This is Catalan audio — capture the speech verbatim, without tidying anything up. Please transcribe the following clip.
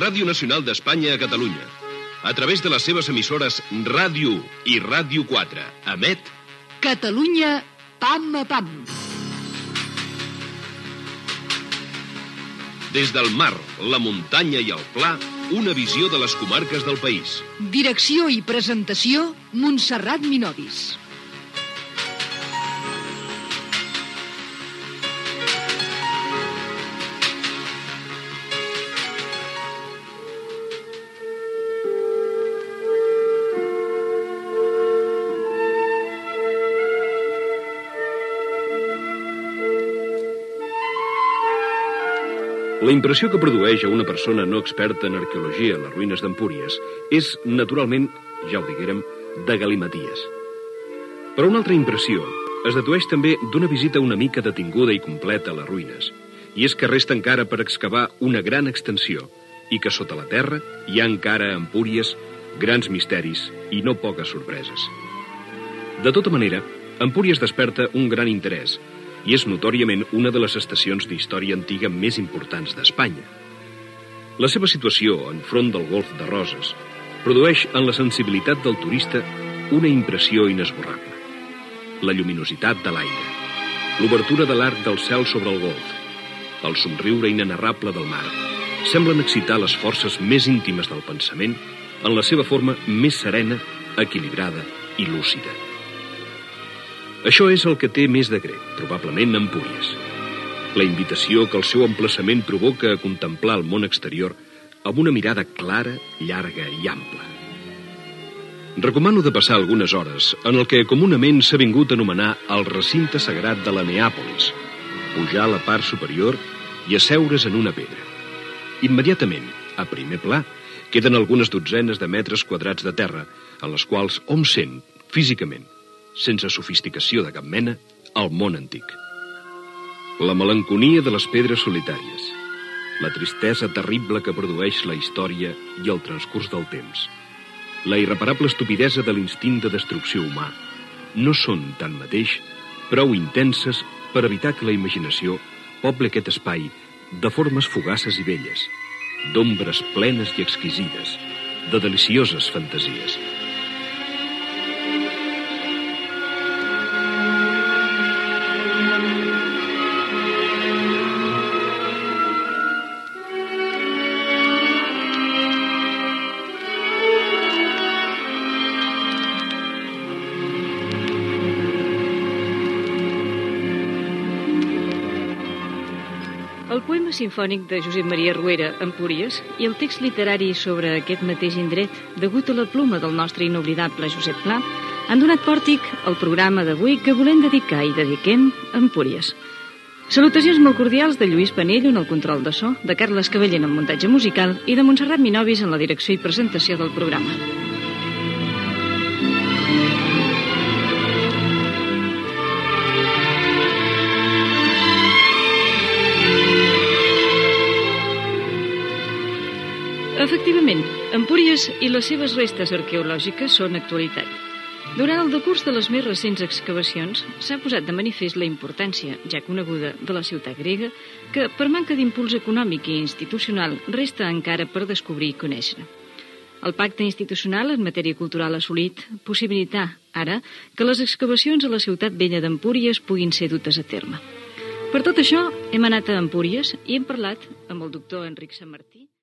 Ràdio Nacional d'Espanya a Catalunya, a través de les seves emissores Ràdio u i Ràdio quatre, emet Catalunya pam a pam. Des del mar, la muntanya i el pla, una visió de les comarques del país. Direcció i presentació, Montserrat Minovis. La impressió que produeix a una persona no experta en arqueologia a les ruïnes d'Empúries és, naturalment, ja ho diguérem, de galimaties. Però una altra impressió es dedueix també d'una visita una mica detinguda i completa a les ruïnes, i és que resta encara per excavar una gran extensió i que sota la terra hi ha encara a Empúries grans misteris i no poques sorpreses. De tota manera, Empúries desperta un gran interès i és notòriament una de les estacions d'història antiga més importants d'Espanya. La seva situació enfront del golf de Roses produeix en la sensibilitat del turista una impressió inesborrable. La lluminositat de l'aire, l'obertura de l'arc del cel sobre el golf, el somriure inenarrable del mar, semblen excitar les forces més íntimes del pensament en la seva forma més serena, equilibrada i lúcida. Això és el que té més de grec, probablement Empúries. La invitació que el seu emplaçament provoca a contemplar el món exterior amb una mirada clara, llarga i ampla. Recomano de passar algunes hores en el que comunament s'ha vingut a anomenar el recinte sagrat de la Neàpolis, pujar a la part superior i asseure's en una pedra. Immediatament, a primer pla, queden algunes dotzenes de metres quadrats de terra, en les quals hom sent, físicament, sense sofisticació de cap mena, el món antic. La melanconia de les pedres solitàries, la tristesa terrible que produeix la història i el transcurs del temps, la irreparable estupidesa de l'instint de destrucció humà, no són, tanmateix, prou intenses per evitar que la imaginació poble aquest espai de formes fugaces i belles, d'ombres plenes i exquisides, de delicioses fantasies. El poema simfònic de Josep Maria Ruera, Empúries, i el text literari sobre aquest mateix indret, degut a la pluma del nostre inoblidable Josep Pla, han donat pòrtic al programa d'avui que volem dedicar i dediquem a Empúries. Salutacions molt cordials de Lluís Panell en el control de so, de Carles Cavaller en muntatge musical i de Montserrat Minovis en la direcció i presentació del programa. Efectivament, Empúries i les seves restes arqueològiques són actualitat. Durant el decurs de les més recents excavacions s'ha posat de manifest la importància, ja coneguda, de la ciutat grega, que, per manca d'impuls econòmic i institucional, resta encara per descobrir i conèixer. El pacte institucional en matèria cultural assolit possibilitar, ara, que les excavacions a la ciutat vella d'Empúries puguin ser dutes a terme. Per tot això, hem anat a Empúries i hem parlat amb el doctor Enric Sant Martí.